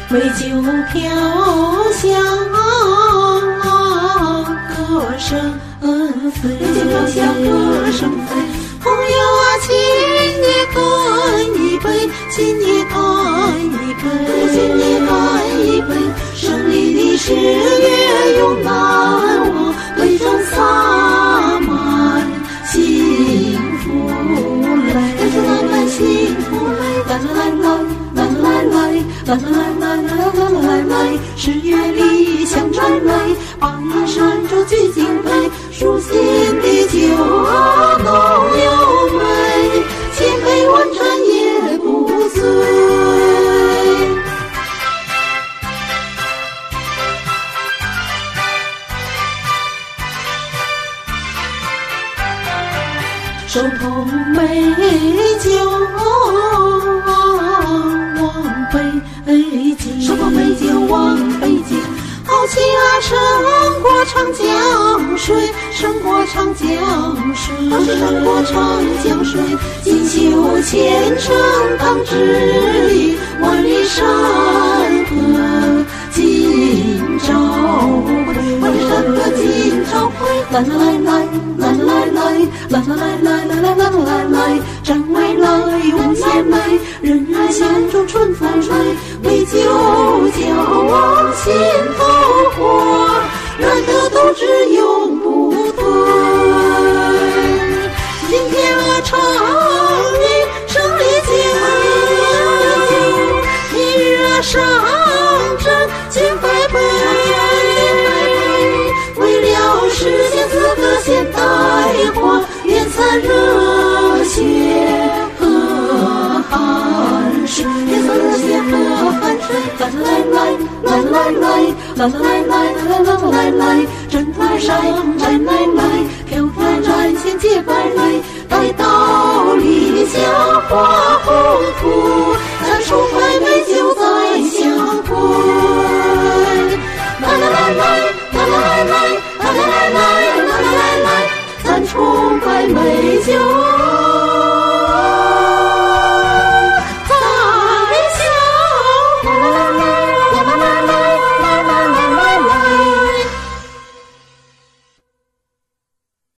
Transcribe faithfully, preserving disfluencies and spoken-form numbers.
美酒飘香，歌声飞，美酒飘香，歌声飞。朋友啊，请你干一杯，请你干一杯，请你干一杯。胜利的誓约永难忘，杯中洒满幸福泪，洒满幸福泪。来来来来来来来来来来来来来，誓约里相传来，八面山州聚金杯，舒心的酒啊都有味，千杯万盏也不醉。手捧美酒望北京，手捧美酒望北京。豪气啊，胜过长江水，胜过长江水，豪气胜过长江水。锦绣前程当指引，万里山河今朝会，万里山河今朝会。来来来来来来来来来来来来来来，战未来，无限美，人人心中春风吹。美酒骄往心头火，燃得斗志永不退。今天啊，唱你胜利酒，明日啊，上阵金百倍。为了实现此个现代化，点洒热血和汗水，点洒热血和汗水。来来来来来来来来来来来来来，阵台上来来来，飘飘展现洁白来，待到理想化宏图。